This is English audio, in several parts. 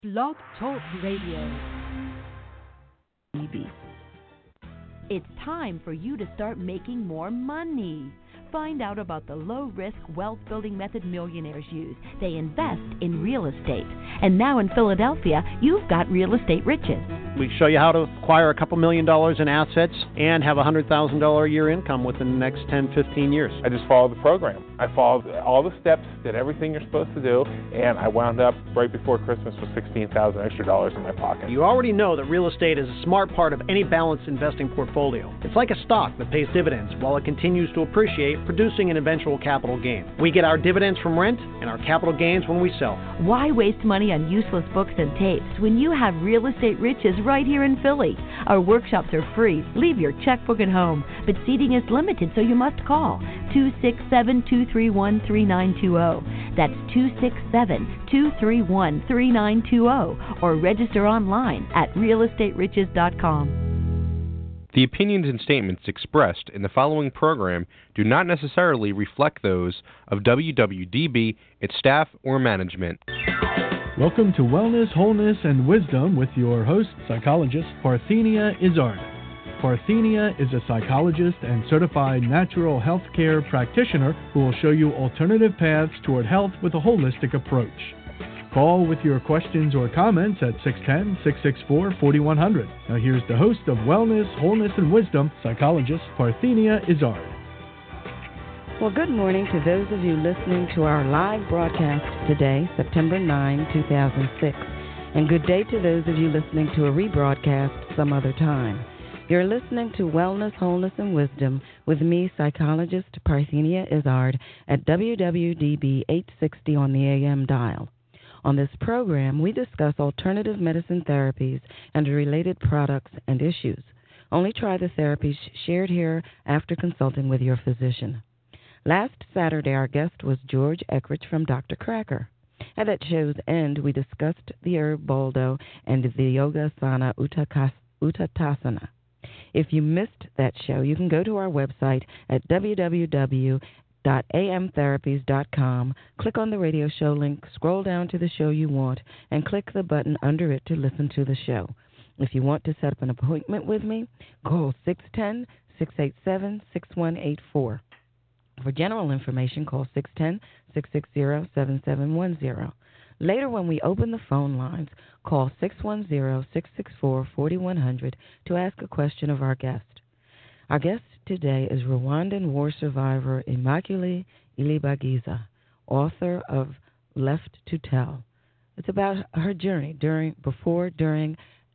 Blog Talk Radio. It's time for you to start making more money. Find out about the low-risk wealth-building method millionaires use. They invest in real estate. And now in Philadelphia, you've got real estate riches. We show you how to acquire a couple $1 million in assets and have a $100,000 a year income within the next 10, 15 years. I just followed the program. I followed all the steps, did everything you're supposed to do, and I wound up right before Christmas with $16,000 extra dollars in my pocket. You already know that real estate is a smart part of any balanced investing portfolio. It's like a stock that pays dividends while it continues to appreciate, producing an eventual capital gain. We get our dividends from rent and our capital gains when we sell. Why waste money on useless books and tapes when you have real estate riches right here in Philly? Our workshops are free. Leave your checkbook at home, but seating is limited, so you must call 267-231-3920. That's 267-231-3920, or register online at realestateriches.com. The opinions and statements expressed in the following program do not necessarily reflect those of WWDB, its staff, or management. Welcome to Wellness, Wholeness, and Wisdom with your host, psychologist Parthenia Izzard. Parthenia is a psychologist and certified natural health care practitioner who will show you alternative paths toward health with a holistic approach. Call with your questions or comments at 610-664-4100. Now here's the host of Wellness, Wholeness, and Wisdom, psychologist Parthenia Izzard. Well, good morning to those of you listening to our live broadcast today, September 9, 2006. And good day to those of you listening to a rebroadcast some other time. You're listening to Wellness, Wholeness, and Wisdom with me, psychologist Parthenia Izzard, at WWDB 860 on the AM dial. On this program, we discuss alternative medicine therapies and related products and issues. Only try the therapies shared here after consulting with your physician. Last Saturday, our guest was George Eckrich from Dr. Cracker. At that show's end, we discussed the herb Boldo and the Yoga Asana Uttanasana. If you missed that show, you can go to our website at www.amtherapies.com, click on the radio show link, scroll down to the show you want, and click the button under it to listen to the show. If you want to set up an appointment with me, call 610-687-6184. For general information, call 610-660-7710. Later, when we open the phone lines, call 610-664-4100 to ask a question of our guest. Our guest today is Rwandan war survivor Immaculée Ilibagiza, author of Left to Tell. It's about her journey before, during,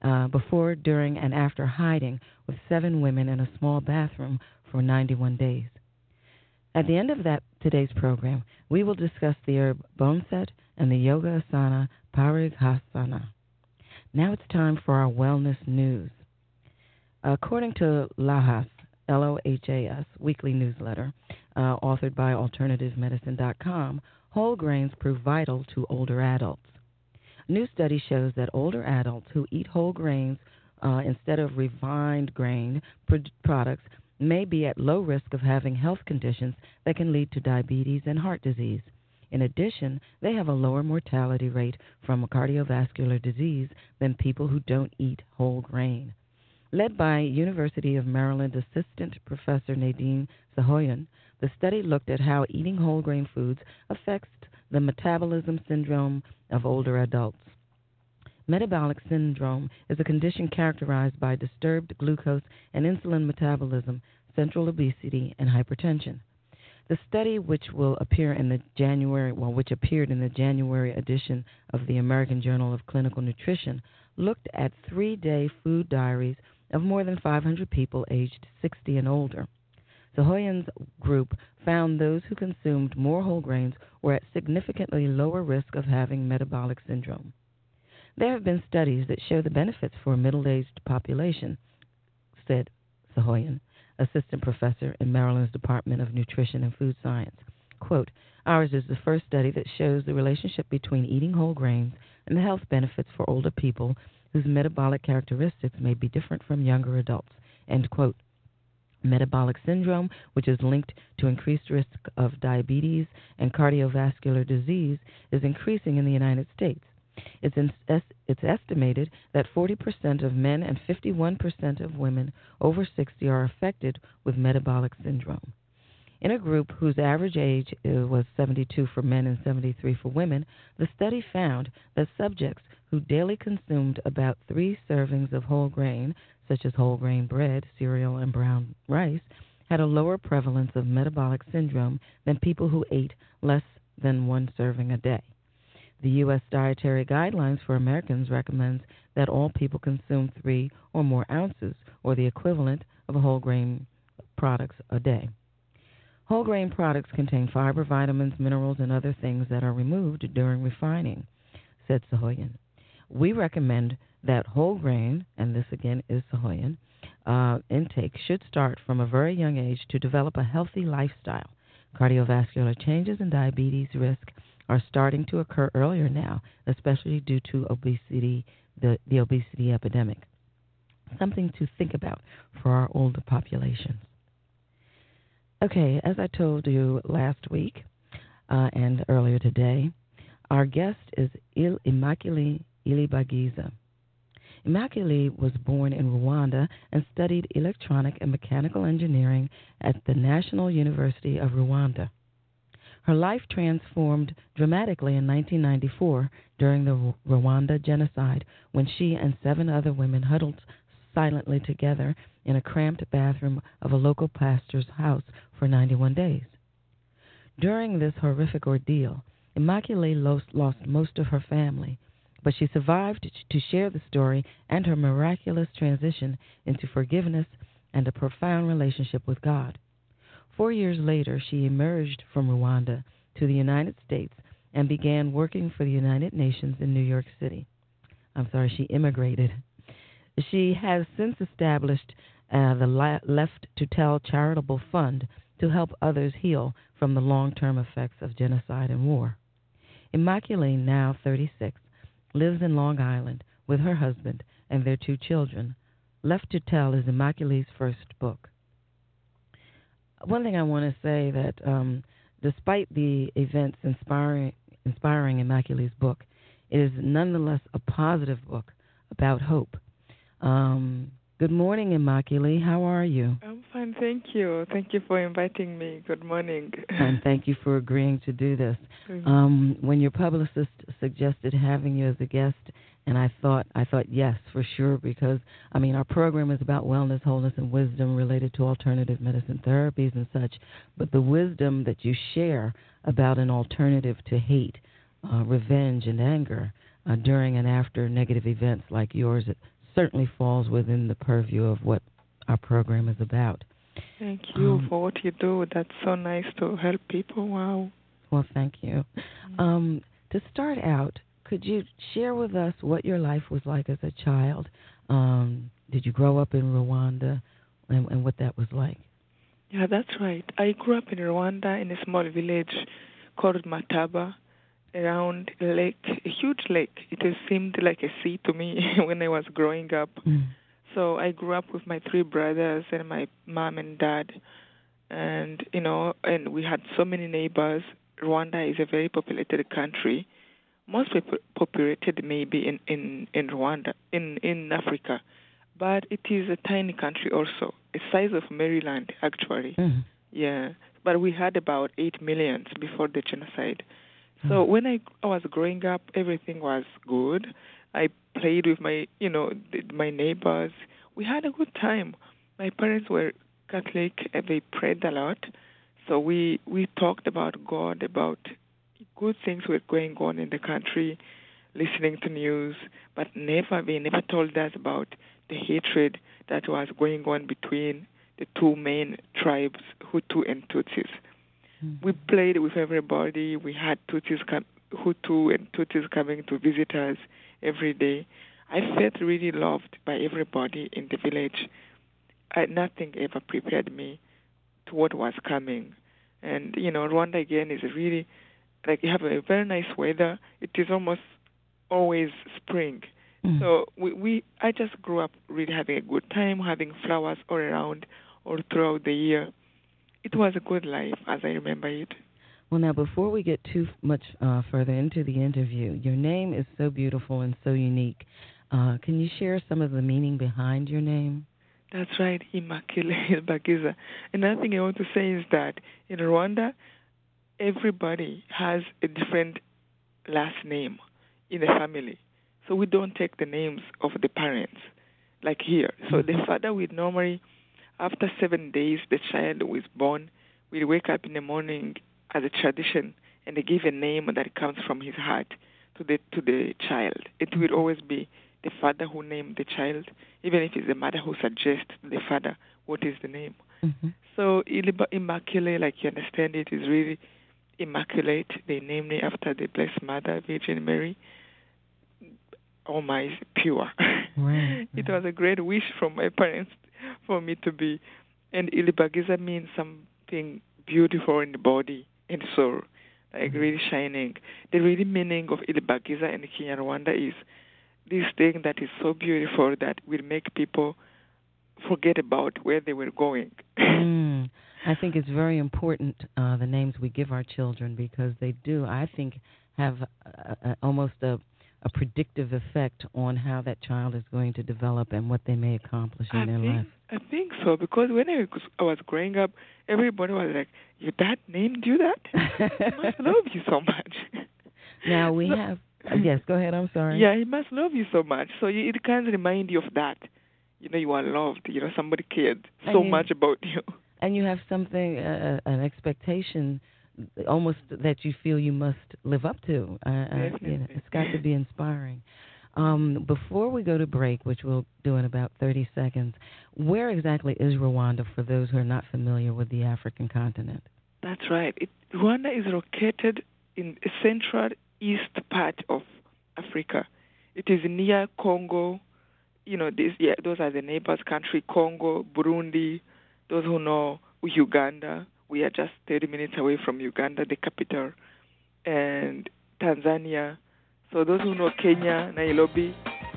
and after hiding with 7 women in a small bathroom for 91 days. At the end of today's program, we will discuss the herb Boneset and the Yoga Asana Parighasana. Now it's time for our wellness news. According to LOHAS, LOHAS, weekly newsletter, authored by AlternativeMedicine.com, whole grains prove vital to older adults. A new study shows that older adults who eat whole grains instead of refined grain products may be at low risk of having health conditions that can lead to diabetes and heart disease. In addition, they have a lower mortality rate from cardiovascular disease than people who don't eat whole grain. Led by University of Maryland Assistant Professor Nadine Sahoyan, the study looked at how eating whole grain foods affects the metabolism syndrome of older adults. Metabolic syndrome is a condition characterized by disturbed glucose and insulin metabolism, central obesity, and hypertension. The study, which appeared in the January edition of the American Journal of Clinical Nutrition, looked at 3-day food diaries of more than 500 people aged 60 and older. Sahoyan's group found those who consumed more whole grains were at significantly lower risk of having metabolic syndrome. There have been studies that show the benefits for a middle-aged population, said Sahoyan, assistant professor in Maryland's Department of Nutrition and Food Science. Quote, ours is the first study that shows the relationship between eating whole grains and the health benefits for older people whose metabolic characteristics may be different from younger adults, end quote. Metabolic syndrome, which is linked to increased risk of diabetes and cardiovascular disease, is increasing in the United States. It's estimated that 40% of men and 51% of women over 60 are affected with metabolic syndrome. In a group whose average age was 72 for men and 73 for women, the study found that subjects who daily consumed about 3 servings of whole grain, such as whole grain bread, cereal, and brown rice, had a lower prevalence of metabolic syndrome than people who ate less than 1 serving a day. The U.S. Dietary Guidelines for Americans recommends that all people consume 3 or more ounces, or the equivalent of whole grain products a day. Whole grain products contain fiber, vitamins, minerals, and other things that are removed during refining, said Sahoyan. We recommend that whole grain, and this again is Sahoyan, intake should start from a very young age to develop a healthy lifestyle. Cardiovascular changes and diabetes risk are starting to occur earlier now, especially due to obesity, the obesity epidemic. Something to think about for our older populations. Okay, as I told you last week and earlier today, our guest is Immaculée Ilibagiza. Immaculée was born in Rwanda and studied electronic and mechanical engineering at the National University of Rwanda. Her life transformed dramatically in 1994 during the Rwanda genocide, when she and 7 other women huddled silently together in a cramped bathroom of a local pastor's house for 91 days. During this horrific ordeal, Immaculée lost most of her family, but she survived to share the story and her miraculous transition into forgiveness and a profound relationship with God. 4 years later, she emerged from Rwanda to the United States and began working for the United Nations in New York City. She immigrated. She has since established the Left to Tell charitable fund to help others heal from the long-term effects of genocide and war. Immaculée, now 36, lives in Long Island with her husband and their 2 children. Left to Tell is Immaculée's first book. One thing I want to say that despite the events inspiring Immaculée's book, it is nonetheless a positive book about hope. Good morning, Immaculée. How are you? I'm fine, thank you. Thank you for inviting me. Good morning. And thank you for agreeing to do this. When your publicist suggested having you as a guest, and I thought yes, for sure, because our program is about wellness, wholeness, and wisdom related to alternative medicine therapies and such. But the wisdom that you share about an alternative to hate, revenge, and anger during and after negative events like yours, it certainly falls within the purview of what our program is about. Thank you for what you do. That's so nice to help people. Wow. Well, thank you. To start out, could you share with us what your life was like as a child? Did you grow up in Rwanda and what that was like? Yeah, that's right. I grew up in Rwanda in a small village called Mataba, around a lake, a huge lake. It seemed like a sea to me when I was growing up. So I grew up with my 3 brothers and my mom and dad, and we had so many neighbors. Rwanda is a very populated country, most populated maybe in Rwanda, in Africa, but it is a tiny country also, a size of Maryland actually. Yeah, but we had about 8 million before the genocide. So when I was growing up, everything was good. I played with my neighbors. We had a good time. My parents were Catholic and they prayed a lot. So we talked about God, about good things were going on in the country, listening to news, but they never told us about the hatred that was going on between the 2 main tribes, Hutu and Tutsis. We played with everybody. We had Hutu and Tutsis coming to visit us every day. I felt really loved by everybody in the village. Nothing ever prepared me to what was coming. And, Rwanda, again, is really, you have a very nice weather. It is almost always spring. So I just grew up really having a good time, having flowers all around, all throughout the year. It was a good life, as I remember it. Well, now, before we get too much further into the interview, your name is so beautiful and so unique. Can you share some of the meaning behind your name? That's right, Immaculée Ilibagiza. Another thing I want to say is that in Rwanda, everybody has a different last name in the family. So we don't take the names of the parents, like here. So the father would normally, after 7 days, the child was born, we'd wake up in the morning as a tradition, and they give a name that comes from his heart to the child. It will always be the father who named the child, even if it's the mother who suggests to the father what is the name. Mm-hmm. So Immaculée, like you understand it, is really immaculate. They named me after the Blessed Mother, Virgin Mary. Oh my, pure. Right. It was a great wish from my parents for me to be. And Ilibagiza means something beautiful in the body and soul, like really shining. The really meaning of Ilibagiza in Kinyarwanda is this thing that is so beautiful that will make people forget about where they were going. I think it's very important, the names we give our children, because they do, I think, have almost a predictive effect on how that child is going to develop and what they may accomplish in their life. I think so, because when I was growing up, everybody was like, your dad named you that? He must love you so much. Now we have... Yes, go ahead. I'm sorry. Yeah, he must love you so much. So it kind of reminds you of that. You are loved. Somebody cared so much about you. And you have something, an expectation, almost that you feel you must live up to. It's got to be inspiring. Before we go to break, which we'll do in about 30 seconds, where exactly is Rwanda for those who are not familiar with the African continent? That's right. Rwanda is located in a central east part of Africa. It is near Congo. Those are the neighbors country, Congo, Burundi, those who know Uganda. We are just 30 minutes away from Uganda, the capital, and Tanzania. So those who know Kenya, Nairobi,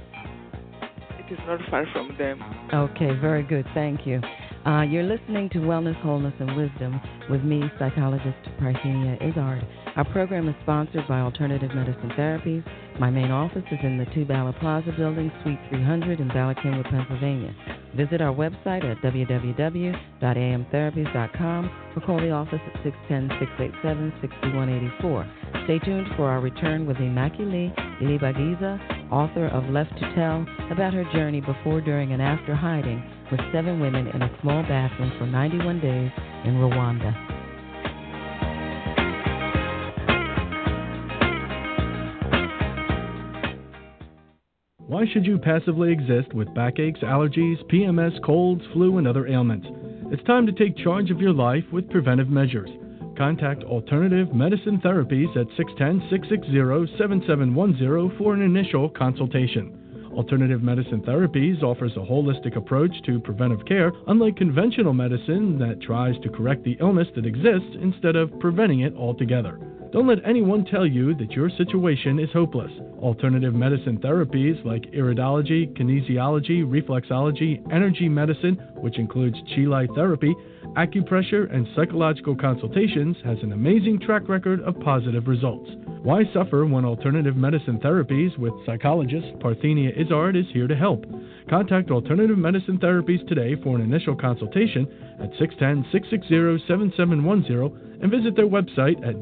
it is not far from them. Okay, very good. Thank you. You're listening to Wellness, Wholeness, and Wisdom with me, psychologist Parthenia Izzard. Our program is sponsored by Alternative Medicine Therapies. My main office is in the 2 Bala Plaza Building, Suite 300 in Bala Cynwyd, Pennsylvania. Visit our website at www.amtherapies.com or call the office at 610-687-6184. Stay tuned for our return with Immaculée Ilibagiza, author of Left to Tell, about her journey before, during, and after hiding with 7 women in a small bathroom for 91 days in Rwanda. Why should you passively exist with backaches, allergies, PMS, colds, flu, and other ailments? It's time to take charge of your life with preventive measures. Contact Alternative Medicine Therapies at 610-660-7710 for an initial consultation. Alternative Medicine Therapies offers a holistic approach to preventive care, unlike conventional medicine that tries to correct the illness that exists instead of preventing it altogether. Don't let anyone tell you that your situation is hopeless. Alternative medicine therapies like iridology, kinesiology, reflexology, energy medicine, which includes Chi Light therapy, acupressure, and psychological consultations, has an amazing track record of positive results. Why suffer when Alternative Medicine Therapies with psychologist Parthenia Izzard is here to help? Contact Alternative Medicine Therapies today for an initial consultation at 610-660-7710 and visit their website at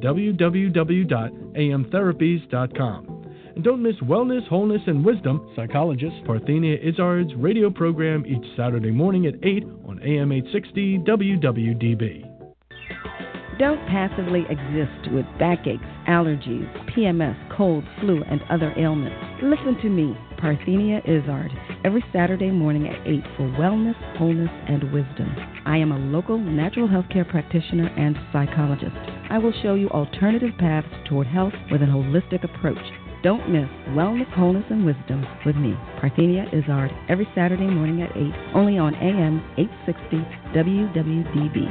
www.amtherapies.com. And don't miss Wellness, Wholeness, and Wisdom, psychologist Parthenia Izzard's radio program each Saturday morning at 8 on AM 860 WWDB. Don't passively exist with backaches, allergies, PMS, cold, flu, and other ailments. Listen to me, Parthenia Izzard, every Saturday morning at 8 for Wellness, Wholeness, and Wisdom. I am a local natural health care practitioner and psychologist. I will show you alternative paths toward health with an holistic approach. Don't miss Wellness, Wholeness, and Wisdom with me, Parthenia Izzard, every Saturday morning at 8, only on AM 860 WWDB.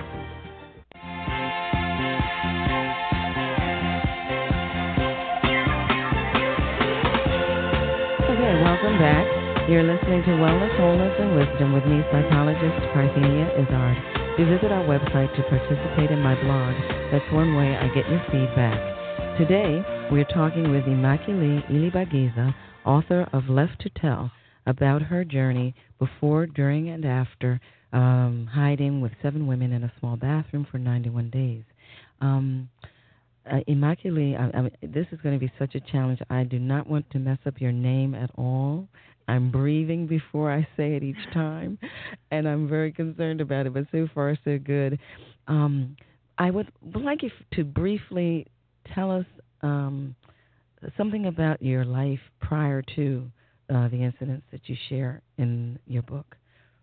Welcome back. You're listening to Wellness, Wholeness, and Wisdom with me, psychologist Parthenia Izzard. You visit our website to participate in my blog. That's one way I get your feedback. Today, we're talking with Immaculée Ilibagiza, author of Left to Tell, about her journey before, during, and after hiding with 7 women in a small bathroom for 91 days. Immaculée, this is going to be such a challenge. I do not want to mess up your name at all. I'm breathing before I say it each time, and I'm very concerned about it, but so far so good. I would like you to briefly tell us something about your life prior to the incidents that you share in your book.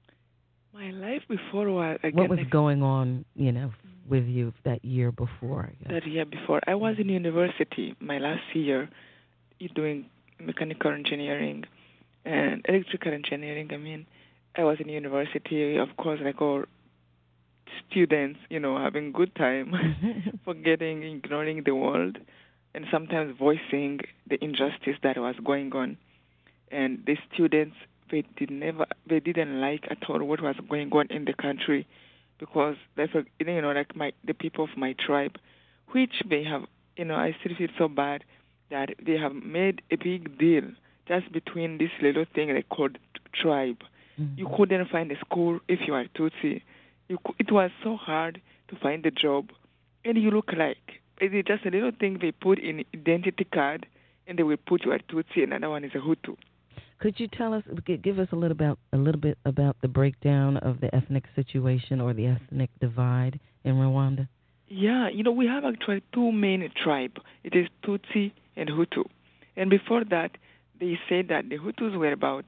My life before was... What was going on, with you that year before? I guess. That year before. I was in university my last year doing mechanical engineering and electrical engineering. I was in university, of course, like all students, having good time, forgetting, ignoring the world, and sometimes voicing the injustice that was going on. And the students, they didn't like at all what was going on in the country, because the people of my tribe, which they have, I still feel so bad that they have made a big deal just between this little thing they called tribe. Mm-hmm. You couldn't find a school if you are Tutsi. It was so hard to find a job, and you look like it's just a little thing they put in identity card, and they will put you are Tutsi, and another one is a Hutu. Could you give us a little bit about the breakdown of the ethnic situation or the ethnic divide in Rwanda? Yeah, we have actually 2 main tribes. It is Tutsi and Hutu. And before that, they said that the Hutus were about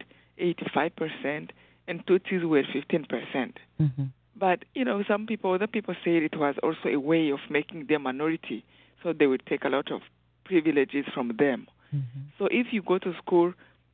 85% and Tutsis were 15%. Mm-hmm. But, other people say it was also a way of making them minority, so they would take a lot of privileges from them. Mm-hmm. So if you go to school,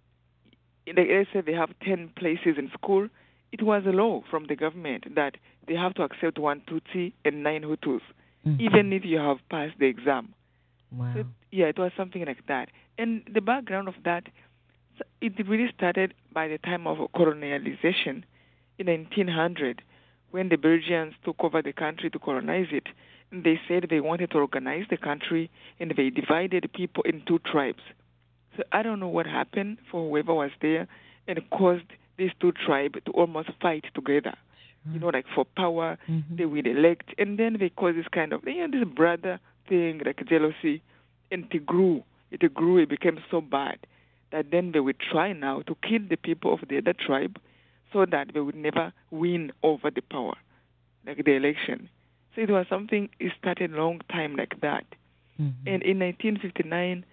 let's say they have 10 places in school, it was a law from the government that they have to accept 1 Tutsi and 9 Hutus, even if you have passed the exam. Wow. So, it was something like that. And the background of that, it really started by the time of colonialization in 1900, when the Belgians took over the country to colonize it. And they said they wanted to organize the country, and they divided people in 2 tribes. So I don't know what happened for whoever was there and caused these 2 tribes to almost fight together. Sure. Like for power, they would elect, and then they caused this kind of, this brother thing, like jealousy, and it grew. It became so bad that then they would try now to kill the people of the other tribe so that they would never win over the power, like the election. So it was something, it started a long time like that. Mm-hmm. And in 1959,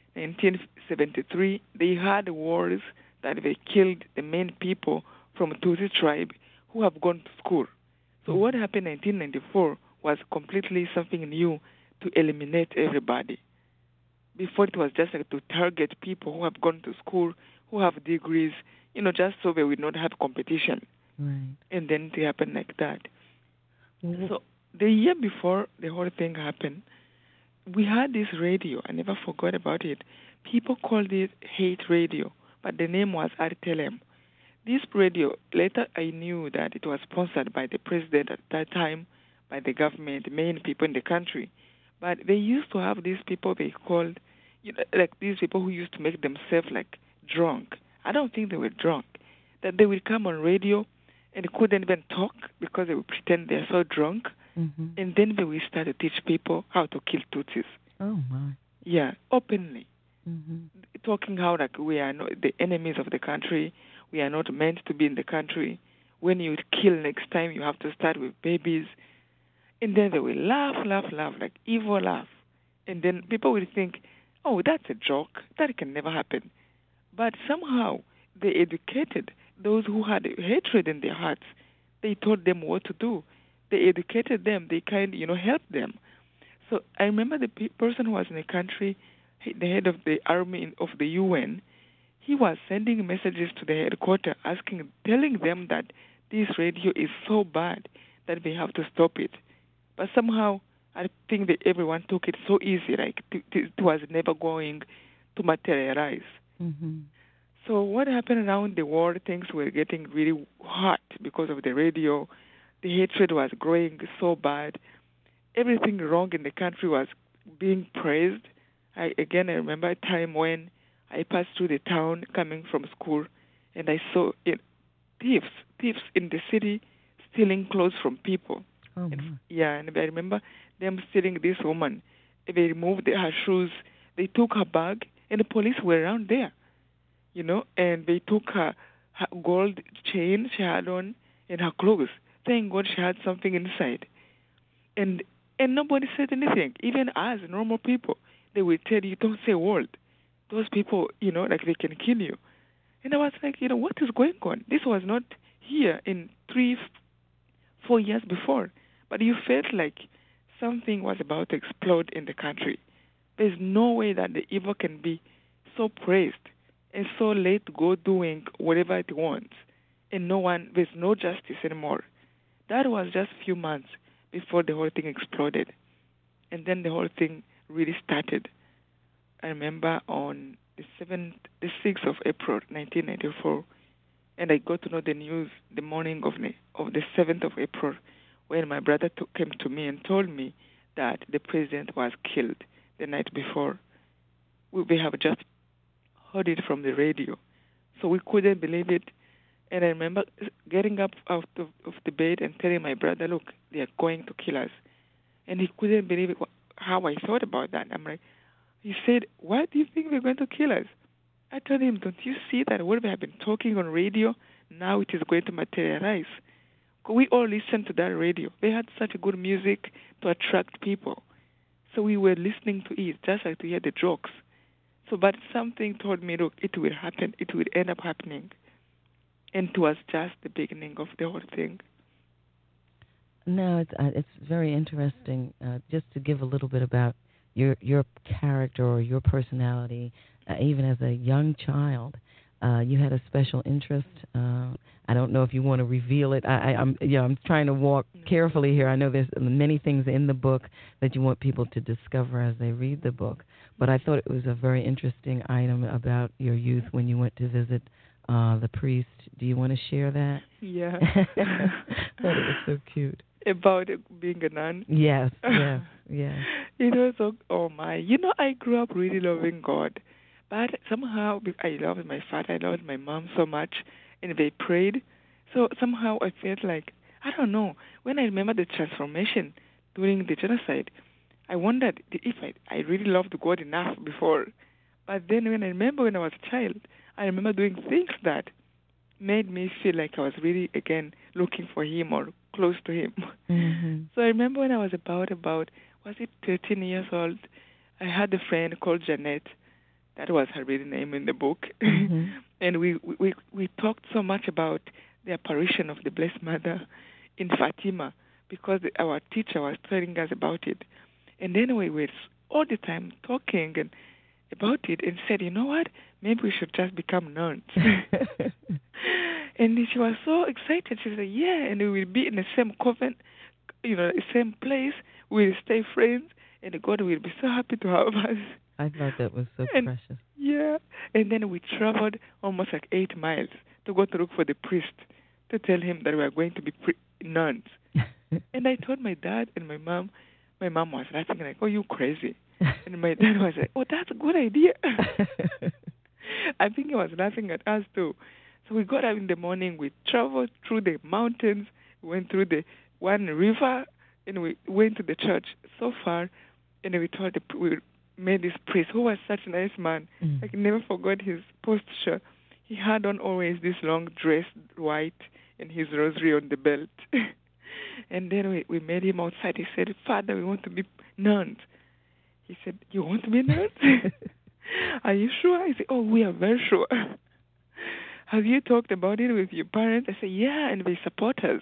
1973, they had wars that they killed the main people from Tutsi tribe who have gone to school. So what happened in 1994 was completely something new to eliminate everybody. Before it was just like to target people who have gone to school, who have degrees, just so they would not have competition. Right. And then it happened like that. Mm-hmm. So the year before the whole thing happened, we had this radio. I never forgot about it. People called it hate radio, but the name was RTLM. This radio, later I knew that it was sponsored by the president at that time, by the government, main people in the country. But they used to have these people they called, like these people who used to make themselves like drunk. I don't think they were drunk. That they would come on radio and couldn't even talk because they would pretend they're so drunk. Mm-hmm. And then they will start to teach people how to kill Tutsis. Oh, my. Yeah, openly. Mm-hmm. Talking how like we are not the enemies of the country. We are not meant to be in the country. When you kill next time, you have to start with babies. And then they will laugh, like evil laugh. And then people will think, oh, that's a joke. That can never happen. But somehow they educated those who had hatred in their hearts. They told them what to do. They educated them. They helped them. So I remember the person who was in the country, the head of the army of the UN, he was sending messages to the headquarters telling them that this radio is so bad that they have to stop it. But somehow I think that everyone took it so easy, like it was never going to materialize. Mm-hmm. So what happened around the world, things were getting really hot because of the radio. the hatred was growing so bad. Everything wrong in the country was being praised. I remember a time when I passed through the town coming from school, and I saw thieves in the city stealing clothes from people. Oh, and I remember them stealing this woman. They removed her shoes. They took her bag, and the police were around there, and they took her gold chain she had on and her clothes. Thank God she had something inside. And nobody said anything. Even us, normal people, they will tell you, don't say a word. Those people, like they can kill you. And I was like, what is going on? This was not here in 3-4 years before. But you felt like something was about to explode in the country. There's no way that the evil can be so praised and so let go doing whatever it wants. And there's no justice anymore. That was just a few months before the whole thing exploded. And then the whole thing really started. I remember on the 6th of April, 1994, and I got to know the news the morning of the 7th of April, when my brother came to me and told me that the president was killed the night before. We have just heard it from the radio, so we couldn't believe it. And I remember getting up out of the bed and telling my brother, look, they are going to kill us. And he couldn't believe it, how I thought about that. I'm like, he said, why do you think they're going to kill us? I told him, don't you see that what we have been talking on radio, now it is going to materialize? We all listened to that radio. They had such good music to attract people. So we were listening to it, just like to hear the jokes. But something told me, look, it will happen. It will end up happening. And it was just the beginning of the whole thing. No, it's very interesting. Just to give a little bit about your character or your personality, even as a young child, you had a special interest. I don't know if you want to reveal it. I'm trying to walk carefully here. I know there's many things in the book that you want people to discover as they read the book. But I thought it was a very interesting item about your youth when you went to visit the priest. Do you want to share that? Yeah. I thought it was so cute. About being a nun? Yes. So, I grew up really loving God. But somehow I loved my father, I loved my mom so much, and they prayed. So somehow I felt like, I don't know, when I remember the transformation during the genocide, I wondered if I really loved God enough before. But then when I remember when I was a child, I remember doing things that made me feel like I was really, again, looking for Him or close to Him. Mm-hmm. So I remember when I was about, was it 13 years old, I had a friend called Jeanette. That was her real name in the book. Mm-hmm. And we talked so much about the apparition of the Blessed Mother in Fatima because our teacher was telling us about it. And then we were all the time talking about it and said, you know what, maybe we should just become nuns. And she was so excited. She said, yeah, and we will be in the same coven, the same place. We'll stay friends, and God will be so happy to have us. I thought that was so precious. Yeah. And then we traveled almost like 8 miles to go to look for the priest to tell him that we are going to be nuns. And I told my dad and my mom. My mom was laughing like, oh, you crazy. And my dad was like, oh, that's a good idea. I think he was laughing at us too. So we got up in the morning. We traveled through the mountains, went through the one river, and we went to the church so far. And we met this priest who was such a nice man. I can never forget his posture. He had on always this long dress, white, and his rosary on the belt. And then we met him outside. He said, Father, we want to be nuns. He said, you want to be nuns? Are you sure? I said, oh, we are very sure. Have you talked about it with your parents? I said, yeah, and they support us.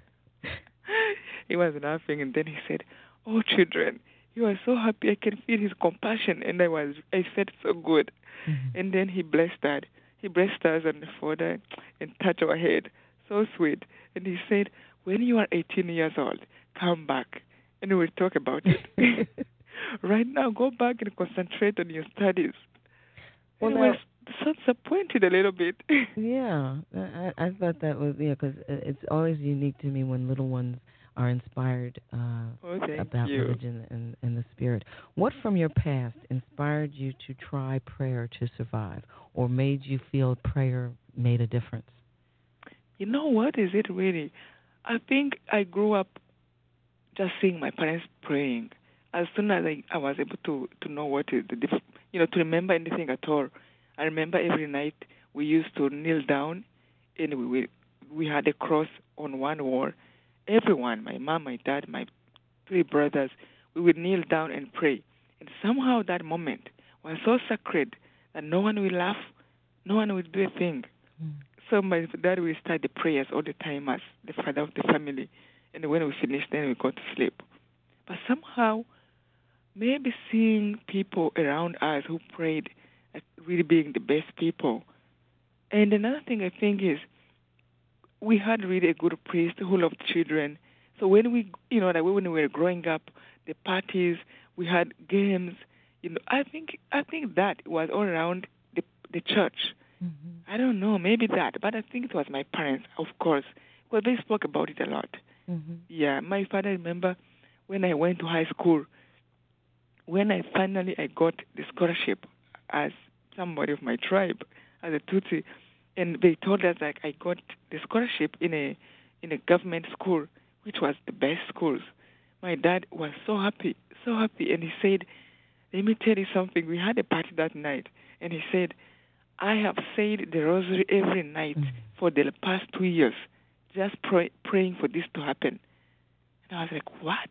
He was laughing, and then he said, oh, children, you are so happy. I can feel his compassion, and I felt so good. Mm-hmm. And then he blessed that. He blessed us on the forehead and touched our head. So sweet. And he said, when you are 18 years old, come back, and we'll talk about it. Right now, go back and concentrate on your studies. Well, so disappointed a little bit. Yeah, I thought that was, because it's always unique to me when little ones are inspired about you. religion and the spirit. What from your past inspired you to try prayer to survive, or made you feel prayer made a difference? You know what is it really? I think I grew up just seeing my parents praying. As soon as I was able to know what is to remember anything at all. I remember every night we used to kneel down, and we had a cross on one wall. Everyone, my mom, my dad, my 3 brothers, we would kneel down and pray. And somehow that moment was so sacred that no one will laugh, no one will do a thing. So my dad will start the prayers all the time as the father of the family. And when we finished, then we go to sleep. But somehow, maybe seeing people around us who prayed, like really being the best people. And another thing I think is we had really a good priest who loved children. So when when we were growing up, the parties, we had games. I think that was all around the church. Mm-hmm. I don't know, maybe that, but I think it was my parents, of course, because they spoke about it a lot. Mm-hmm. Yeah, my father, remember when I went to high school, when I finally got the scholarship as somebody of my tribe, as a Tutsi, and they told us that I got the scholarship in a government school, which was the best schools. My dad was so happy, and he said, "Let me tell you something. We had a party that night, and he said, I have said the rosary every night for the past 2 years, just praying for this to happen." And I was like, what?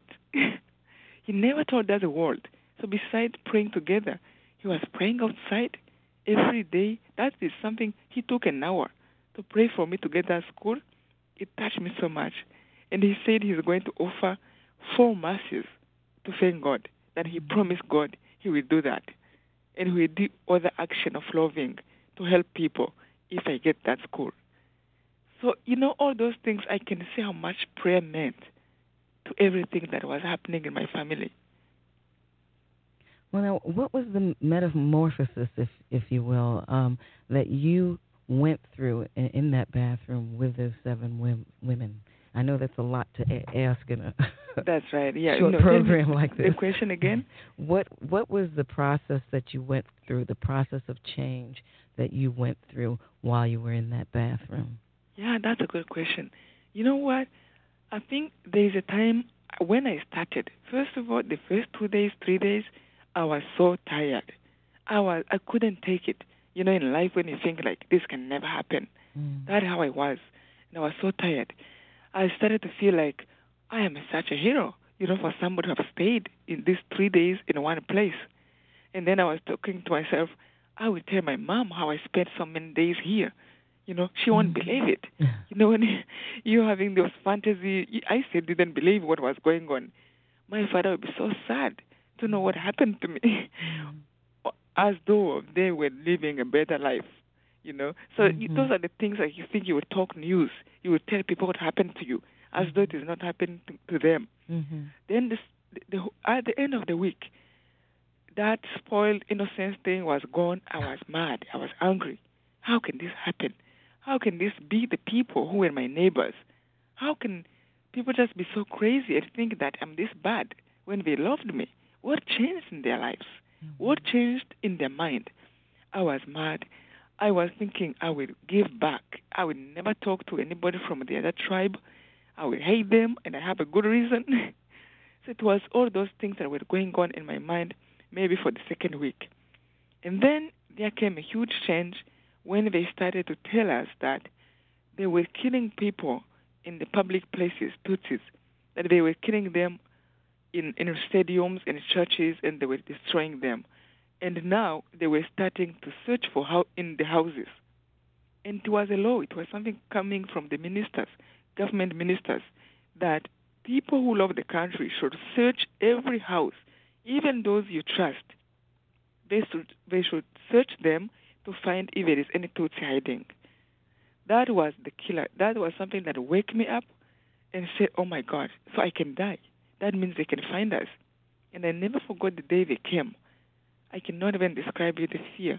He never told us a word. So besides praying together, he was praying outside every day. That is something, he took an hour to pray for me to get to school. It touched me so much. And he said he's going to offer 4 masses to thank God, that he promised God he will do that. And he will do other action of loving to help people if I get that school. So, all those things, I can see how much prayer meant to everything that was happening in my family. Well, now, what was the metamorphosis, if you will, that you went through in that bathroom with those 7 women? I know that's a lot to ask in a that's right. Yeah, short program like this. The question again? What was the process that you went through, the process of change that you went through while you were in that bathroom? Yeah, that's a good question. You know what? I think there's a time when I started. First of all, the first 2 days, 3 days, I was so tired. I couldn't take it. In life when you think like this can never happen. That's how I was. And I was so tired. I started to feel like I am such a hero, for somebody to have stayed in these 3 days in one place. And then I was talking to myself, I will tell my mom how I spent so many days here. She won't believe it. When you're having those fantasies, I still didn't believe what was going on. My father would be so sad to know what happened to me, as though they were living a better life, So those are the things that you think you would talk news. You would tell people what happened to you, as though it is not happening to them. Then at the end of the week, that spoiled innocence thing was gone. I was mad. I was angry. How can this happen? How can this be the people who were my neighbors? How can people just be so crazy and think that I'm this bad when they loved me? What changed in their lives? What changed in their mind? I was mad. I was thinking I will give back. I will never talk to anybody from the other tribe. I will hate them, and I have a good reason. So it was all those things that were going on in my mind, maybe for the second week. And then there came a huge change when they started to tell us that they were killing people in the public places, Tutsis, that they were killing them in stadiums, in churches, and they were destroying them. And now they were starting to search for in the houses. And it was a law. It was something coming from the ministers, government ministers, that people who love the country should search every house, even those you trust. They should search them to find if there is any Tutsi hiding. That was the killer. That was something that woke me up and said, oh my God, so I can die. That means they can find us. And I never forgot the day they came. I cannot even describe you the fear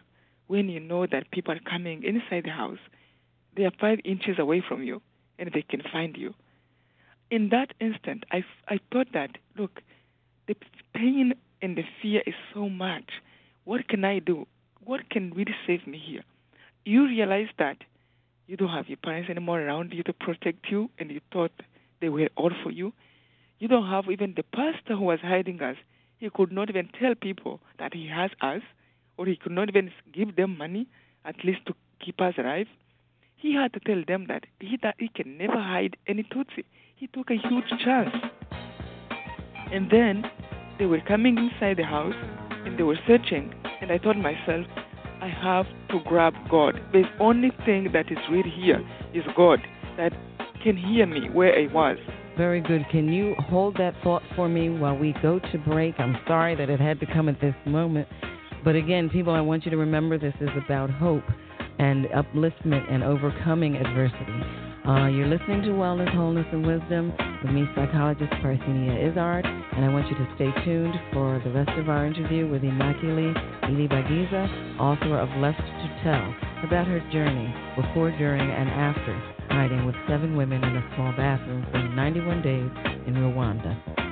when you know that people are coming inside the house. They are 5 inches away from you, and they can find you. In that instant, I thought that, look, the pain and the fear is so much. What can I do? What can really save me here? You realize that you don't have your parents anymore around you to protect you, and you thought they were all for you. You don't have even the pastor who was hiding us. He could not even tell people that he has us, or he could not even give them money, at least to keep us alive. He had to tell them that he can never hide any Tutsi. He took a huge chance. And then they were coming inside the house, and they were searching, and I told myself, I have to grab God. The only thing that is real here is God that can hear me where I was. Very good. Can you hold that thought for me while we go to break? I'm sorry that it had to come at this moment. But again, people, I want you to remember this is about hope and upliftment and overcoming adversity. You're listening to Wellness, Wholeness, and Wisdom with me, psychologist Parthenia Izzard, and I want you to stay tuned for the rest of our interview with Immaculée Ilibagiza, author of Left to Tell, about her journey before, during, and after hiding with 7 women in a small bathroom for 91 days in Rwanda.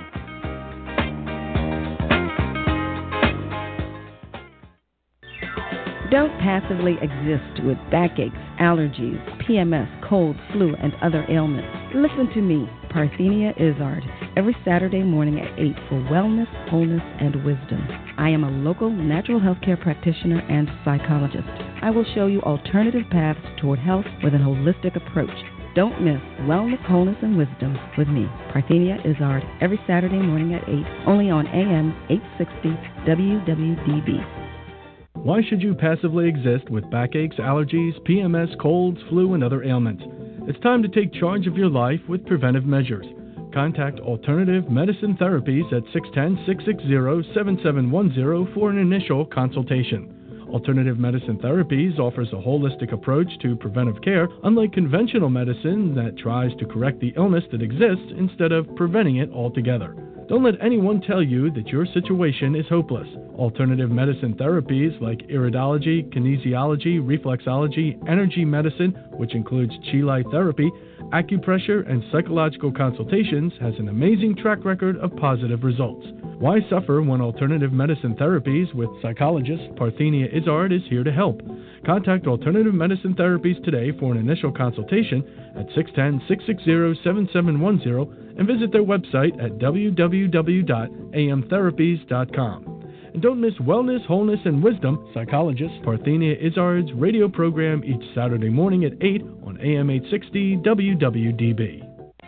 Don't passively exist with backaches, allergies, PMS, cold, flu, and other ailments. Listen to me, Parthenia Izzard, every Saturday morning at 8 for Wellness, Wholeness, and Wisdom. I am a local natural health care practitioner and psychologist. I will show you alternative paths toward health with a holistic approach. Don't miss Wellness, Wholeness, and Wisdom with me, Parthenia Izzard, every Saturday morning at 8, only on AM 860 WWDB. Why should you passively exist with backaches, allergies, PMS, colds, flu, and other ailments? It's time to take charge of your life with preventive measures. Contact Alternative Medicine Therapies at 610-660-7710 for an initial consultation. Alternative Medicine Therapies offers a holistic approach to preventive care, unlike conventional medicine that tries to correct the illness that exists instead of preventing it altogether. Don't let anyone tell you that your situation is hopeless. Alternative medicine therapies like iridology, kinesiology, reflexology, energy medicine, which includes Chi Light therapy, acupressure, and psychological consultations, has an amazing track record of positive results. Why suffer when Alternative Medicine Therapies with psychologist Parthenia Izzard is here to help? Contact Alternative Medicine Therapies today for an initial consultation at 610-660-7710 and visit their website at www.amtherapies.com. And don't miss Wellness, Wholeness, and Wisdom, psychologist Parthenia Izzard's radio program each Saturday morning at 8 on AM 860 WWDB.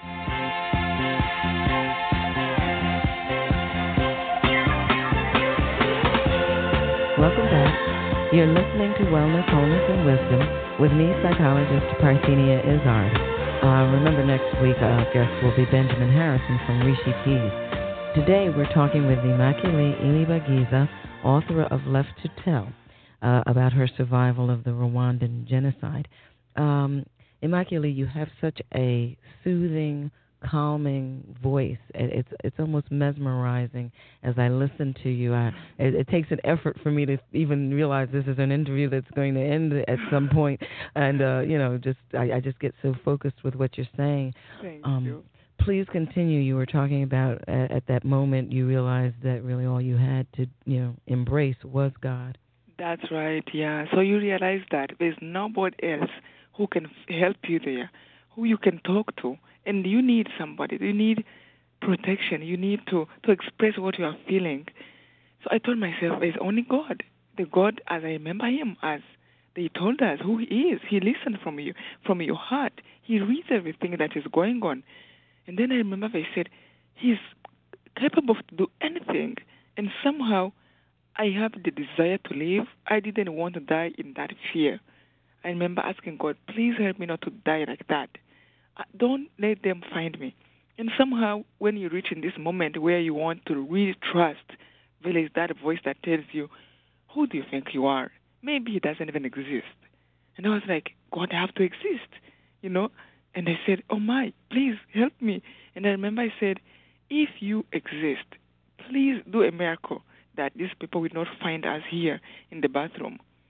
Welcome back. You're listening to Wellness, Wholeness, and Wisdom with me, psychologist Parthenia Izzard. Remember, next week our guest will be Benjamin Harrison from Rishi Teas. Today we're talking with Immaculée Ilibagiza, author of Left to Tell, about her survival of the Rwandan genocide. Immaculée, you have such a soothing, calming voice. It's almost mesmerizing as I listen to you. It takes an effort for me to even realize this is an interview that's going to end at some point, and I just get so focused with what you're saying. Thank you. Please continue. You were talking about at that moment you realized that really all you had to embrace was God. That's right. Yeah. So you realize that there's nobody else who can help you there, who you can talk to. And you need somebody. You need protection. You need to express what you are feeling. So I told myself, there's only God. The God, as I remember him, as they told us who he is. He listened from you, from your heart. He reads everything that is going on. And then I remember they said, he's capable to do anything. And somehow I have the desire to live. I didn't want to die in that fear. I remember asking God, please help me not to die like that. Don't let them find me. And somehow, when you reach in this moment where you want to really trust, there is that voice that tells you, who do you think you are? Maybe he doesn't even exist. And I was like, God, I have to exist, And I said, oh my, please help me. And I remember I said, if you exist, please do a miracle that these people will not find us here in the bathroom.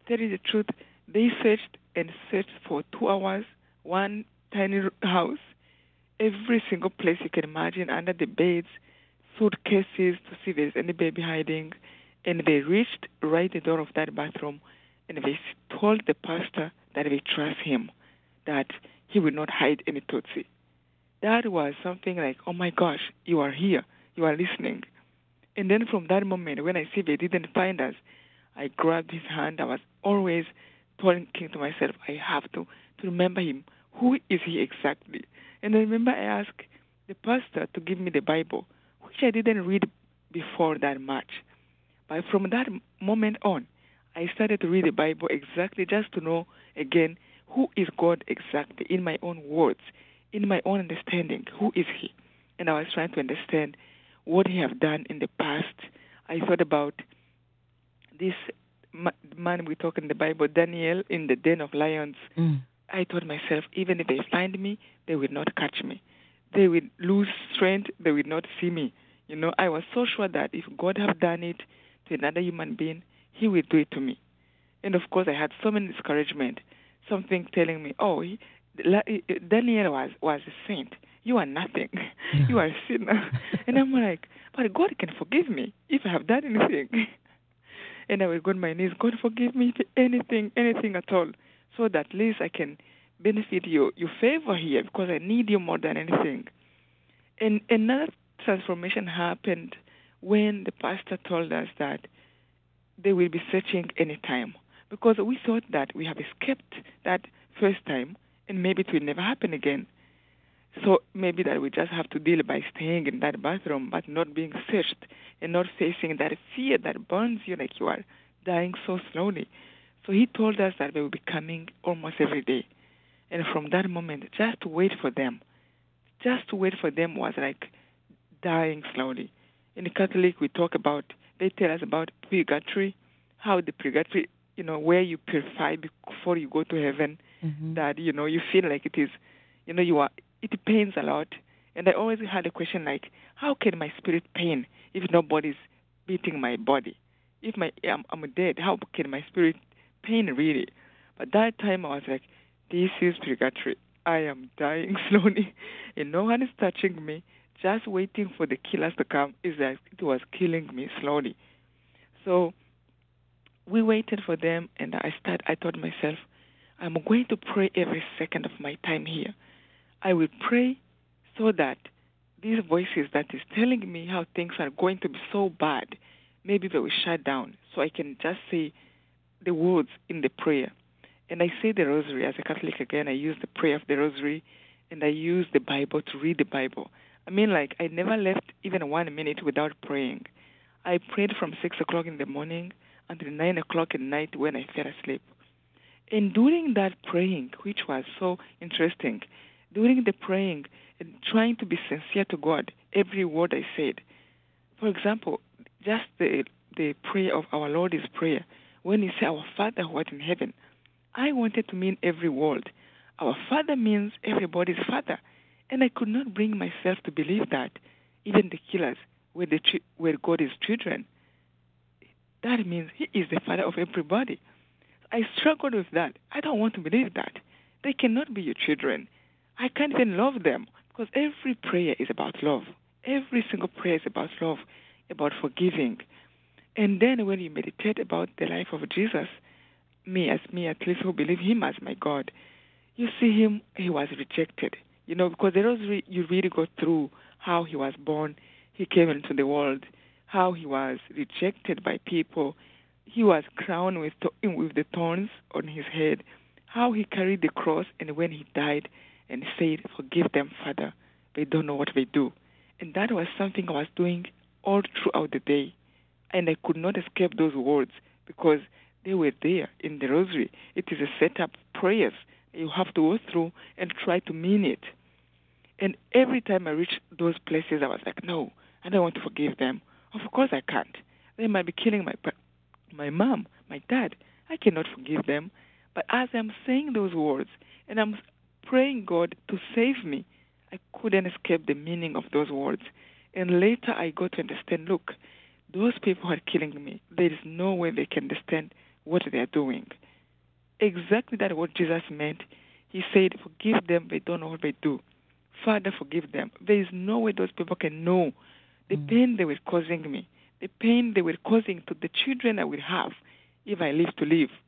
tell you the truth, they searched and searched for 2 hours, one tiny house, every single place you can imagine, under the beds, suitcases to see if there's any baby hiding. And they reached right the door of that bathroom, and they told the pastor that they trust him, that he will not hide any Tutsi. That was something like, oh my gosh, you are here, you are listening. And then from that moment, when I see they didn't find us, I grabbed his hand. I was always thinking to myself, I have to remember him. Who is he exactly? And I remember I asked the pastor to give me the Bible, which I didn't read before that much. But from that moment on, I started to read the Bible exactly just to know, again, who is God exactly, in my own words, in my own understanding. Who is he? And I was trying to understand what he have done in the past. I thought about this man we talk in the Bible, Daniel, in the den of lions. I told myself, even if they find me, they will not catch me. They will lose strength. They will not see me. You know, I was so sure that if God have done it to another human being, he will do it to me. And of course, I had so many discouragement, something telling me, oh, Daniel was a saint. You are nothing. You are a sinner. And I'm like, but God can forgive me if I have done anything. And I will go on my knees, God forgive me for anything at all, so that at least I can benefit your favor here, because I need you more than anything. And another transformation happened when the pastor told us that they will be searching any time, because we thought that we have escaped that first time and maybe it will never happen again. So maybe that we just have to deal by staying in that bathroom but not being searched and not facing that fear that burns you like you are dying so slowly. So he told us that they will be coming almost every day. And from that moment, just to wait for them was like dying slowly. In the Catholic, we talk about, they tell us about purgatory, how the purgatory, where you purify before you go to heaven, that, you feel like it is, it pains a lot. And I always had a question like, how can my spirit pain if nobody's beating my body? If I'm dead, how can my spirit pain really? But that time I was like, this is purgatory. I am dying slowly and no one is touching me, just waiting for the killers to come. Is that it was killing me slowly. So we waited for them, and I thought to myself, I'm going to pray every second of my time here. I will pray so that these voices that is telling me how things are going to be so bad, maybe they will shut down, so I can just say the words in the prayer. And I say the rosary. As a Catholic, again, I use the prayer of the rosary, and I use the Bible to read the Bible. I mean, like, I never left even 1 minute without praying. I prayed from 6 o'clock in the morning until 9 o'clock at night when I fell asleep. And during that praying, which was so interesting, during the praying and trying to be sincere to God, every word I said. For example, just the prayer of our Lord's Prayer, when he said, our Father who art in heaven, I wanted to mean every word. Our Father means everybody's Father. And I could not bring myself to believe that even the killers were God's children. That means he is the Father of everybody. I struggled with that. I don't want to believe that. They cannot be your children. I can't even love them, because every prayer is about love. Every single prayer is about love, about forgiving. And then when you meditate about the life of Jesus, me at least who believe him as my God, you see him, he was rejected. Because the rosary, you really go through how he was born, he came into the world, how he was rejected by people. He was crowned with the thorns on his head, how he carried the cross, and when he died and said, forgive them, Father, they don't know what they do. And that was something I was doing all throughout the day. And I could not escape those words because they were there in the rosary. It is a set up prayers you have to go through and try to mean it. And every time I reached those places, I was like, no, I don't want to forgive them. Of course I can't. They might be killing my mom, my dad. I cannot forgive them. But as I'm saying those words and I'm praying God to save me, I couldn't escape the meaning of those words. And later I got to understand, look, those people are killing me. There is no way they can understand what they are doing. Exactly that what Jesus meant. He said, forgive them, they don't know what they do. Father, forgive them. There is no way those people can know the pain they were causing me, the pain they were causing to the children I will have if I live.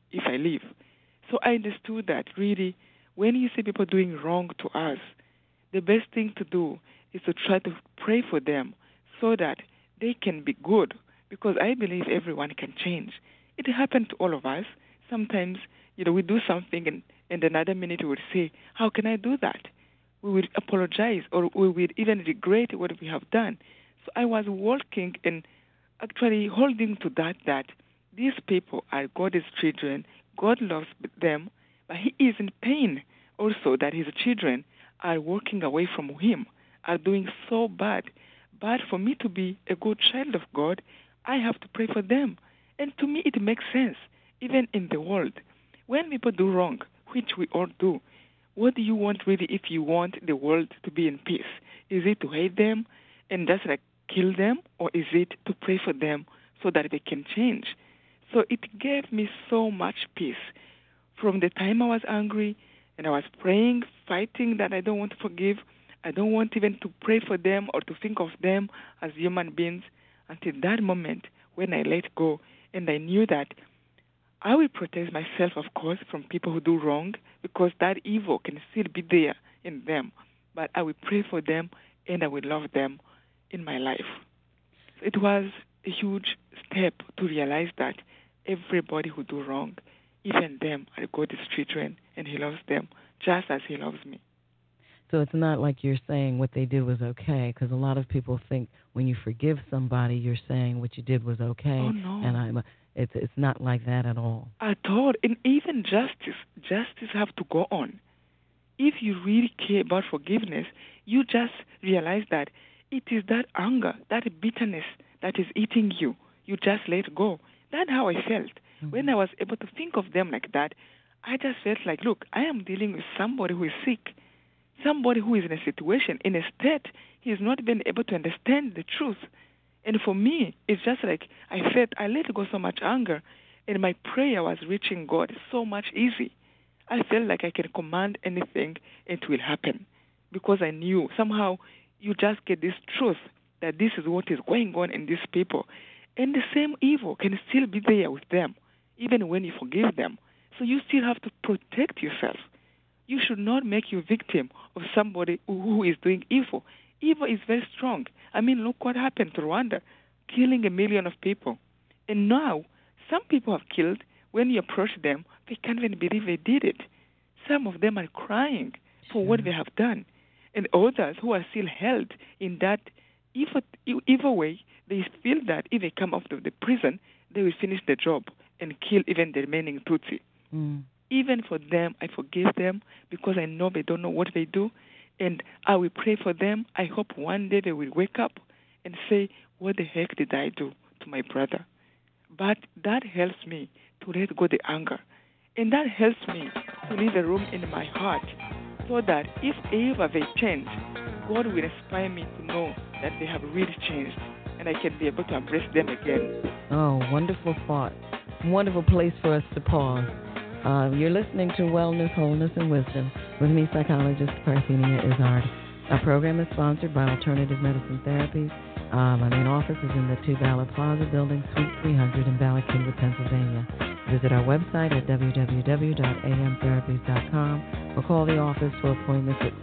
So I understood that really, when you see people doing wrong to us, the best thing to do is to try to pray for them so that they can be good, because I believe everyone can change. It happened to all of us. Sometimes, we do something and another minute we would say, how can I do that? We would apologize or we would even regret what we have done. So I was working and actually holding to that these people are God's children. God loves them, but he is in pain also that his children are walking away from him, are doing so bad. But for me to be a good child of God, I have to pray for them. And to me, it makes sense, even in the world. When people do wrong, which we all do, what do you want really if you want the world to be in peace? Is it to hate them and just kill them, or is it to pray for them so that they can change? So it gave me so much peace. From the time I was angry and I was praying, fighting that I don't want to forgive, I don't want even to pray for them or to think of them as human beings, until that moment when I let go and I knew that I will protect myself, of course, from people who do wrong, because that evil can still be there in them. But I will pray for them and I will love them in my life. It was a huge step to realize that everybody who do wrong, even them, are God's children, and he loves them just as he loves me. So it's not like you're saying what they did was okay, because a lot of people think when you forgive somebody, you're saying what you did was okay. Oh, no. And it's not like that at all. At all. And even justice have to go on. If you really care about forgiveness, you just realize that it is that anger, that bitterness that is eating you. You just let go. That's how I felt. When I was able to think of them like that, I just felt like, look, I am dealing with somebody who is sick, somebody who is in a situation, in a state he has not been able to understand the truth. And for me, it's just like I felt I let go so much anger, and my prayer was reaching God so much easy. I felt like I can command anything and it will happen, because I knew somehow you just get this truth that this is what is going on in these people. And the same evil can still be there with them, even when you forgive them. So you still have to protect yourself. You should not make you a victim of somebody who is doing evil. Evil is very strong. I mean, look what happened to Rwanda, killing 1 million of people. And now, some people have killed. When you approach them, they can't even believe they did it. Some of them are crying for what they have done. And others who are still held in that evil way, they feel that if they come out of the prison, they will finish the job and kill even the remaining Tutsi. Even for them, I forgive them because I know they don't know what they do. And I will pray for them. I hope one day they will wake up and say, what the heck did I do to my brother? But that helps me to let go the anger. And that helps me to leave a room in my heart so that if ever they change, God will inspire me to know that they have really changed and I can be able to embrace them again. Oh, wonderful thought. Wonderful place for us to pause. You're listening to Wellness, Wholeness, and Wisdom with me, psychologist Parthenia Izzard. Our program is sponsored by Alternative Medicine Therapies. My main office is in the 2 Ballard Plaza Building, Suite 300 in Ballard, Pennsylvania. Visit our website at www.amtherapies.com or call the office for appointments at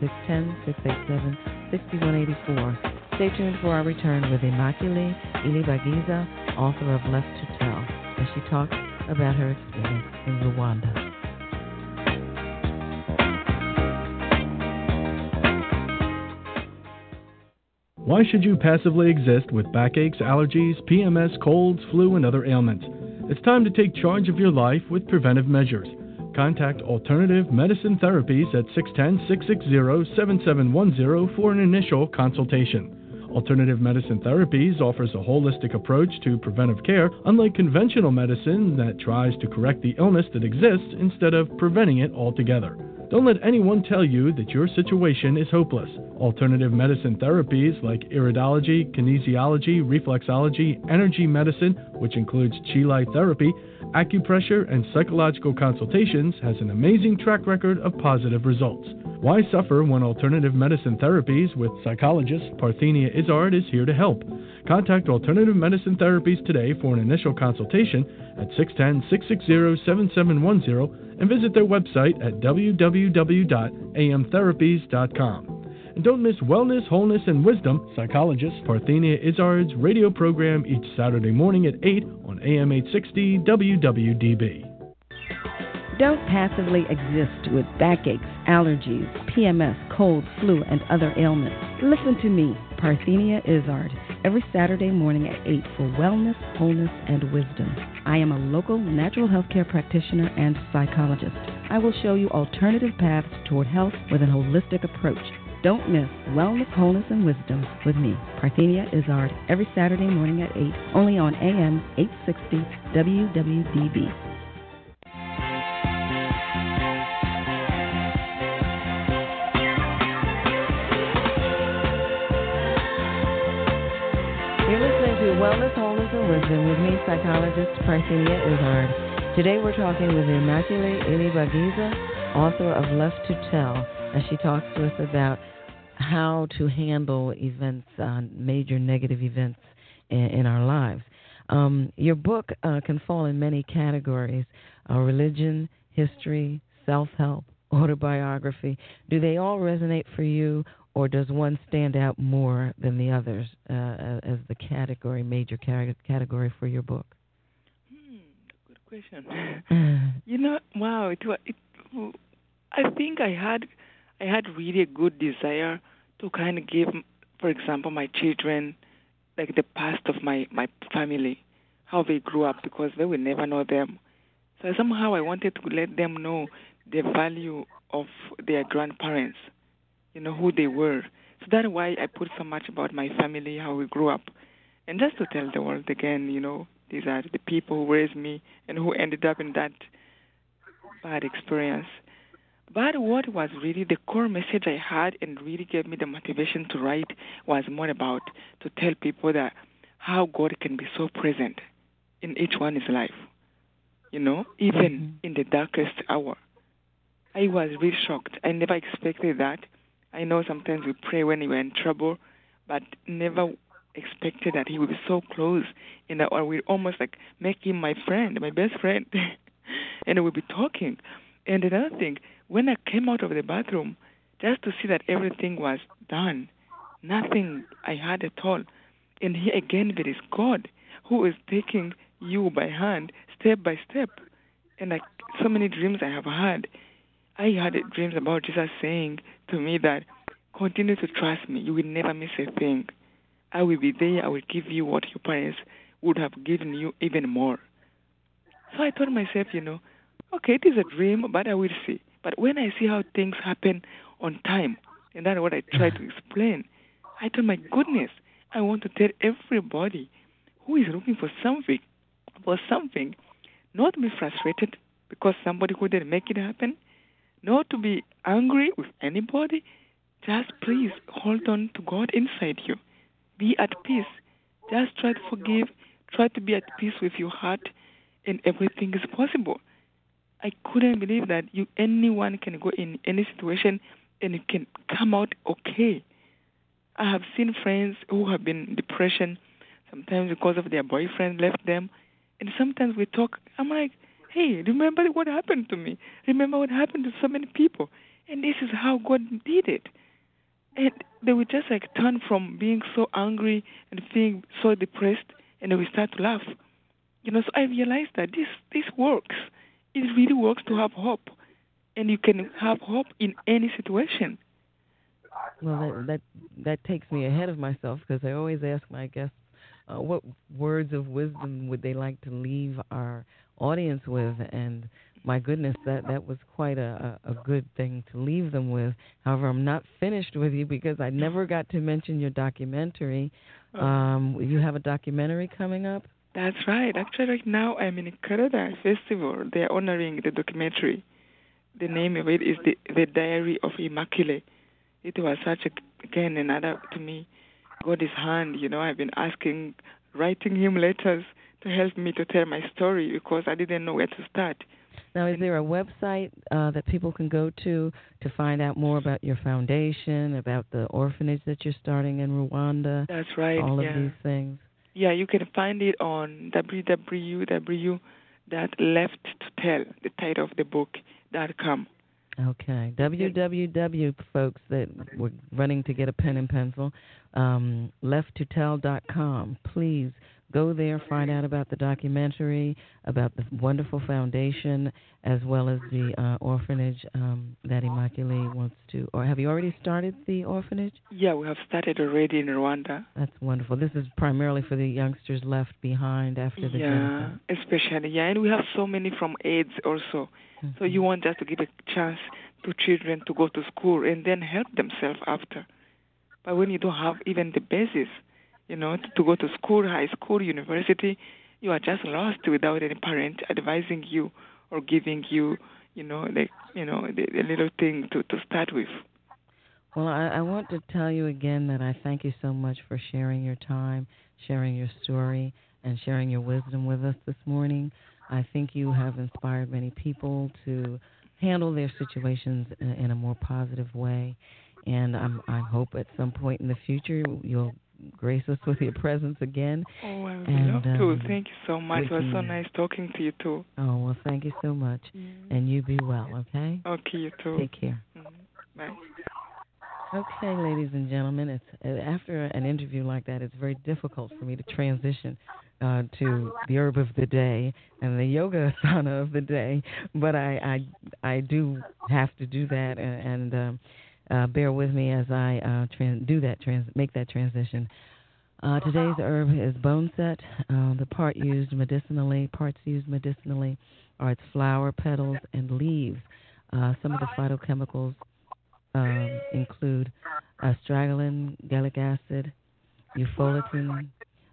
610-687-6184. Stay tuned for our return with Immaculée Ilibagiza, author of Left to Tell, as she talks about her experience in Rwanda. Why should you passively exist with backaches, allergies, PMS, colds, flu, and other ailments? It's time to take charge of your life with preventive measures. Contact Alternative Medicine Therapies at 610-660-7710 for an initial consultation. Alternative Medicine Therapies offers a holistic approach to preventive care, unlike conventional medicine that tries to correct the illness that exists instead of preventing it altogether. Don't let anyone tell you that your situation is hopeless. Alternative medicine therapies like iridology, kinesiology, reflexology, energy medicine, which includes Chi light therapy, acupressure, and psychological consultations, has an amazing track record of positive results. Why suffer when alternative medicine therapies with psychologist Parthenia Izzard is here to help? Contact Alternative Medicine Therapies today for an initial consultation at 610-660-7710 and visit their website at www.amtherapies.com. And don't miss Wellness, Wholeness, and Wisdom, psychologist Parthenia Izzard's radio program each Saturday morning at 8 on AM 860 WWDB. Don't passively exist with backaches, allergies, PMS, cold, flu, and other ailments. Listen to me, Parthenia Izzard, every Saturday morning at 8 for Wellness, Wholeness, and Wisdom. I am a local natural health care practitioner and psychologist. I will show you alternative paths toward health with an holistic approach. Don't miss Wellness, Wholeness, and Wisdom with me, Parthenia Izzard, every Saturday morning at 8, only on AM 860 WWDB. You're listening to Wellness, Wholeness, and Wisdom with me, psychologist Parthenia Izzard. Today we're talking with Immaculée Ilibagiza, author of Left to Tell, as she talks to us about how to handle events, major negative events in our lives. Your book can fall in many categories: religion, history, self-help, autobiography. Do they all resonate for you, or does one stand out more than the others as the category, major category for your book? Good question. Wow, I think I had really a good desire to kind of give, for example, my children, like the past of my family, how they grew up, because they will never know them. So somehow I wanted to let them know the value of their grandparents, who they were. So that's why I put so much about my family, how we grew up. And just to tell the world again, these are the people who raised me and who ended up in that bad experience. But what was really the core message I had and really gave me the motivation to write was more about to tell people that how God can be so present in each one's life, even in the darkest hour. I was really shocked. I never expected that. I know sometimes we pray when we're in trouble, but never expected that he would be so close in that, or we almost like make him my friend, my best friend, and we'll be talking. And another thing, when I came out of the bathroom, just to see that everything was done, nothing I had at all. And here again, there is God who is taking you by hand, step by step. And like so many dreams I have had, I had dreams about Jesus saying to me that, continue to trust me, you will never miss a thing. I will be there, I will give you what your parents would have given you, even more. So I told myself, okay, it is a dream, but I will see. But when I see how things happen on time, and that's what I try to explain, I told my goodness, I want to tell everybody who is looking for something, not to be frustrated because somebody couldn't make it happen, not to be angry with anybody. Just please hold on to God inside you. Be at peace. Just try to forgive. Try to be at peace with your heart, and everything is possible. I couldn't believe that anyone can go in any situation and you can come out okay. I have seen friends who have been in depression, sometimes because of their boyfriend left them, and sometimes we talk. I'm like, hey, remember what happened to me? Remember what happened to so many people? And this is how God did it. And they would just like turn from being so angry and feeling so depressed, and they would start to laugh. So I realized that this works. It really works to have hope, and you can have hope in any situation. Well, that takes me ahead of myself, because I always ask my guests what words of wisdom would they like to leave our audience with, and my goodness, that was quite a good thing to leave them with. However, I'm not finished with you because I never got to mention your documentary. You have a documentary coming up? That's right. Actually, right now I'm in a Canada festival. They're honoring the documentary. The name of it is The Diary of Immaculée. It was such another, to me, God's hand. I've been writing him letters, help me to tell my story because I didn't know where to start. Now, is there a website that people can go to find out more about your foundation, about the orphanage that you're starting in Rwanda? That's right. All of these things. Yeah, you can find it on www.lefttotell, the title of the book, .com. Okay. www, folks that were running to get a pen and pencil, lefttotell.com. Please go there, find out about the documentary, about the wonderful foundation, as well as the orphanage that Immaculée wants to. Or have you already started the orphanage? Yeah, we have started already in Rwanda. That's wonderful. This is primarily for the youngsters left behind after the genocide. Especially, and we have so many from AIDS also. Mm-hmm. So you want just to give a chance to children to go to school and then help themselves after. But when you don't have even the basis, to go to school, high school, university, you are just lost without any parent advising you or giving you, the little thing to start with. Well, I want to tell you again that I thank you so much for sharing your time, sharing your story, and sharing your wisdom with us this morning. I think you have inspired many people to handle their situations in a more positive way, and I hope at some point in the future you'll grace us with your presence again. Oh, I would love to. Thank you so much. It was so nice talking to you, too. Oh, well, thank you so much. And you be well, okay? Okay, you too. Take care. Bye. Okay, ladies and gentlemen, it's after an interview like that, it's very difficult for me to transition to the herb of the day and the yoga asana of the day, but I do have to do that, and bear with me as I make that transition. Today's herb is boneset. The parts used medicinally are its flower, petals, and leaves. Some of the phytochemicals include astragalin, gallic acid, eupholetin,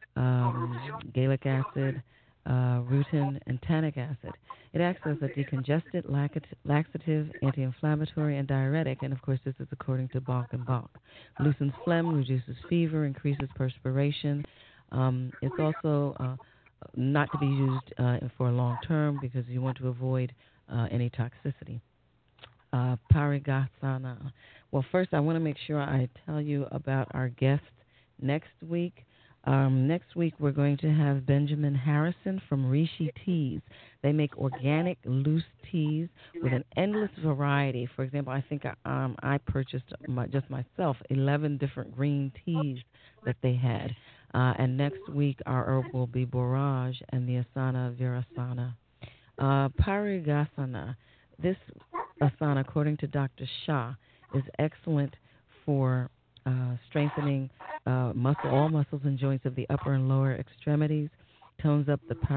gallic acid, rutin, and tannic acid. It acts as a decongestant, laxative, anti-inflammatory, and diuretic, and of course this is according to Balk and Balk. Loosens phlegm, reduces fever, increases perspiration. It's also not to be used for long term because you want to avoid any toxicity. Parigasana. Well, first I want to make sure I tell you about our guest next week. Next week we're going to have Benjamin Harrison from Rishi Teas. They make organic loose teas with an endless variety. For example, I think I purchased just myself 11 different green teas that they had. And next week our herb will be borage and the asana virasana. Parigasana. This asana, according to Dr. Shah, is excellent for strengthening all muscles and joints of the upper and lower extremities, tones up the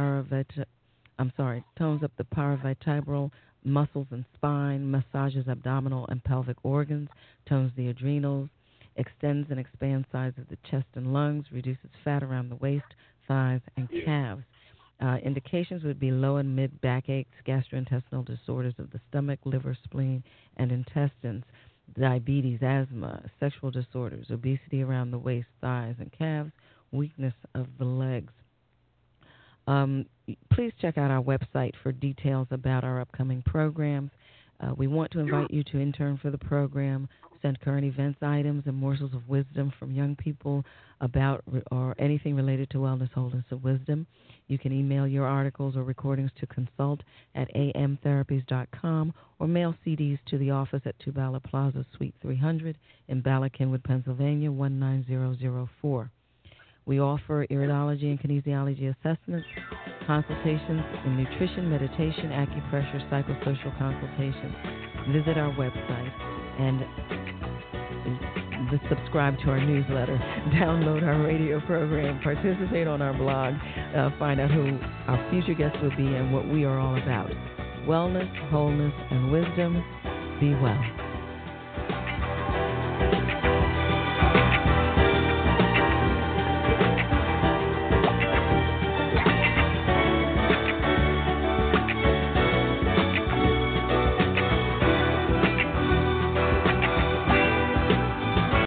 paravertebral muscles and spine, massages abdominal and pelvic organs, tones the adrenals, extends and expands size of the chest and lungs, reduces fat around the waist, thighs, and calves. Indications would be low and mid backaches, gastrointestinal disorders of the stomach, liver, spleen, and intestines, diabetes, asthma, sexual disorders, obesity around the waist, thighs, and calves, weakness of the legs. Please check out our website for details about our upcoming programs. We want to invite you to intern for the program, send current events items and morsels of wisdom from young people about or anything related to wellness, wholeness, and wisdom. You can email your articles or recordings to consult@amtherapies.com or mail CDs to the office at Tubala Plaza, Suite 300 in Bala Cynwyd, Pennsylvania, 19004. We offer iridology and kinesiology assessments, consultations in nutrition, meditation, acupressure, psychosocial consultations. Visit our website and subscribe to our newsletter, download our radio program, participate on our blog, find out who our future guests will be and what we are all about. Wellness, wholeness, and wisdom. Be well.